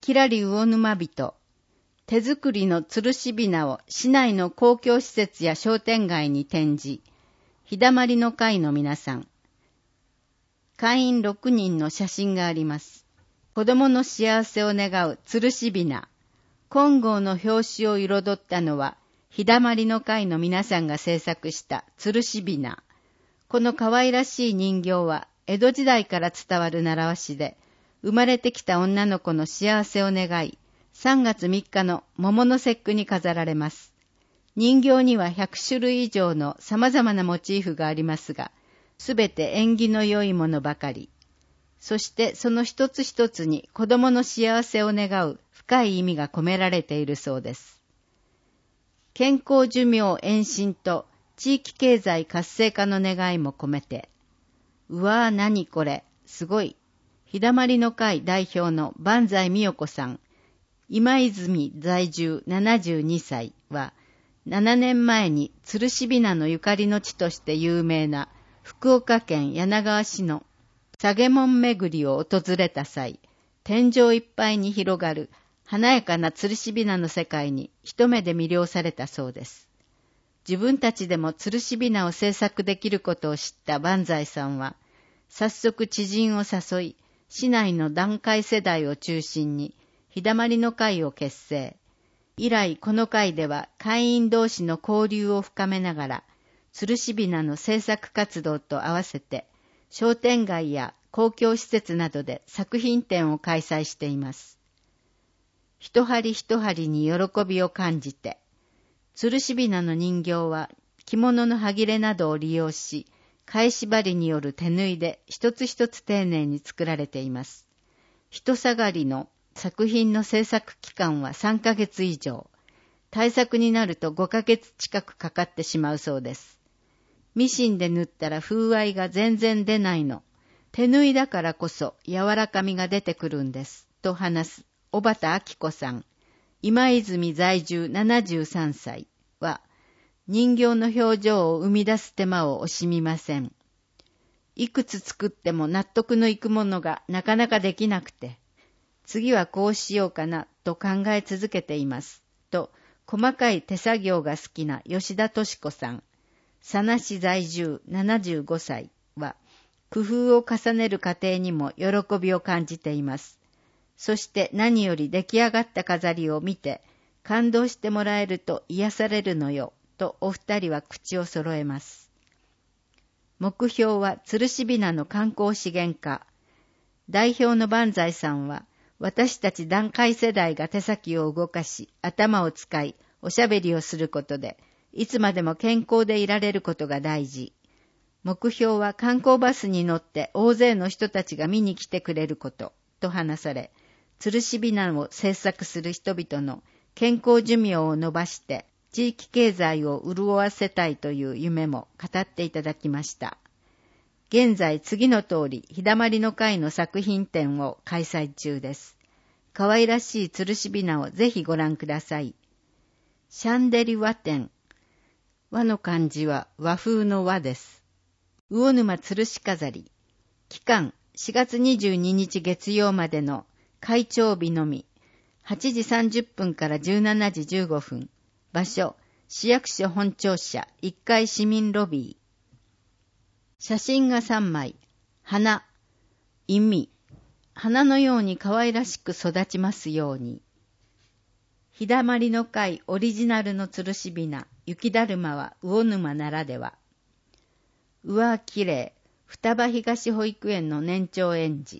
きらり魚沼人、手作りの吊るし雛を市内の公共施設や商店街に展示、日だまりの会の皆さん。会員6人の写真があります。子供の幸せを願う吊るし雛。金剛の表紙を彩ったのは、日だまりの会の皆さんが制作した吊るし雛。この可愛らしい人形は、江戸時代から伝わる習わしで、生まれてきた女の子の幸せを願い、3月3日の桃の節句に飾られます。人形には100種類以上の様々なモチーフがありますが、すべて縁起の良いものばかり。そしてその一つ一つに子供の幸せを願う深い意味が込められているそうです。健康寿命延伸と地域経済活性化の願いも込めて、うわぁ何これ、すごい。日だまりの会代表の万歳美代子さん、今泉在住72歳は、7年前に吊るし雛のゆかりの地として有名な福岡県柳川市の下げ門巡りを訪れた際、天井いっぱいに広がる華やかな吊るし雛の世界に一目で魅了されたそうです。自分たちでも吊るし雛を制作できることを知った万歳さんは、早速知人を誘い、市内の団塊世代を中心に、日だまりの会を結成。以来この会では会員同士の交流を深めながら、吊るし雛の制作活動と合わせて、商店街や公共施設などで作品展を開催しています。一針一針に喜びを感じて、吊るし雛の人形は着物の端切れなどを利用し、返し針による手縫いで一つ一つ丁寧に作られています。一下がりの作品の制作期間は3ヶ月以上。大作になると5ヶ月近くかかってしまうそうです。ミシンで縫ったら風合いが全然出ないの。手縫いだからこそ柔らかみが出てくるんです。と話す小畑明子さん、今泉在住73歳は、人形の表情を生み出す手間を惜しみません。いくつ作っても納得のいくものがなかなかできなくて、次はこうしようかなと考え続けています。と、細かい手作業が好きな吉田敏子さん、佐奈市在住75歳は、工夫を重ねる過程にも喜びを感じています。そして何より出来上がった飾りを見て、感動してもらえると癒されるのよ、とお二人は口を揃えます。目標は吊るし雛の観光資源化。代表の万歳さんは、私たち団塊世代が手先を動かし、頭を使い、おしゃべりをすることで、いつまでも健康でいられることが大事。目標は観光バスに乗って大勢の人たちが見に来てくれること、と話され、吊るし雛を制作する人々の健康寿命を伸ばして、地域経済を潤わせたいという夢も語っていただきました。現在次の通り、日だまりの会の作品展を開催中です。可愛らしい吊るし雛をぜひご覧ください。シャンデリ和展。和の漢字は和風の和です。魚沼吊るし飾り。期間4月22日月曜までの開帳日のみ。8時30分から17時15分。場所、市役所本庁舎1階市民ロビー。写真が3枚。花、意味。花のように可愛らしく育ちますように。日だまりの会オリジナルの吊るし雛、雪だるまは魚沼ならでは。うわきれい、双葉東保育園の年長園児。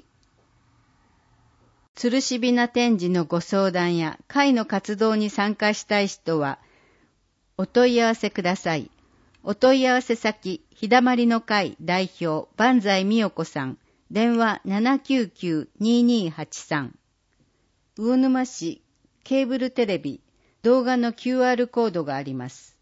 吊るし雛展示のご相談や会の活動に参加したい人は、お問い合わせください。お問い合わせ先、日だまりの会代表、万歳美代子さん、電話 799-2283。魚沼市ケーブルテレビ、動画の QR コードがあります。